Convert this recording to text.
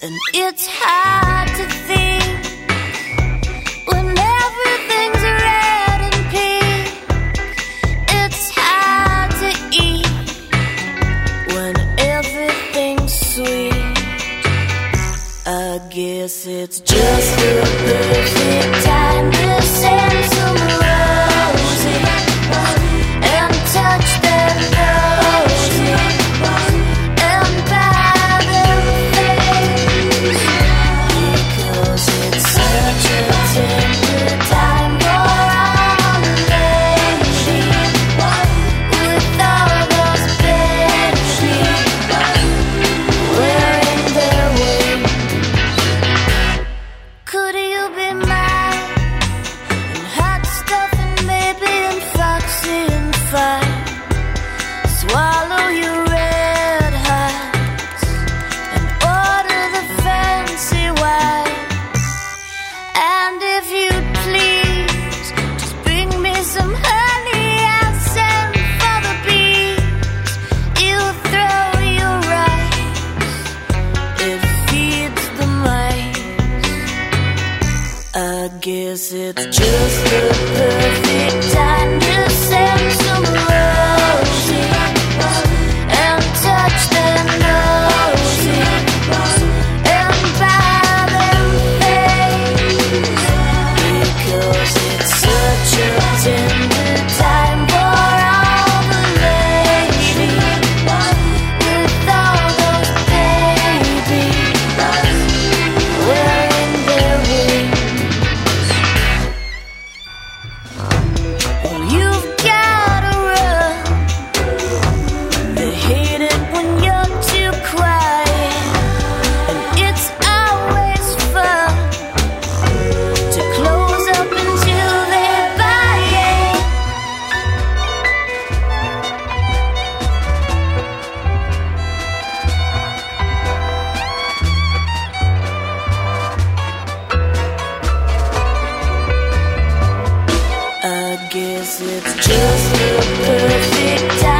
It's hard to think when everything's red and pink. It's hard to eat when everything's sweet. I guess it's just the perfect time to send some roses and touch their noses and buy them things, because it's such a tender time for our lady with all those babies wearing their wings. Could you be mine and hot stuff and maybe and foxy and fine? Swallow your red hearts and order the fancy wine. And if you'd please, just bring me some honey and send for the bees. You throw your rice, it feeds the mice. I guess it's just the perfect time to send some roses and touch their noses and buy them things, because it's such a tender time for all the ladies with all those babies wearing their wings. Well, you've gotta run. They hate it when you're too quiet, and it's always fun to close up until they buy it. I guess it's just the perfect time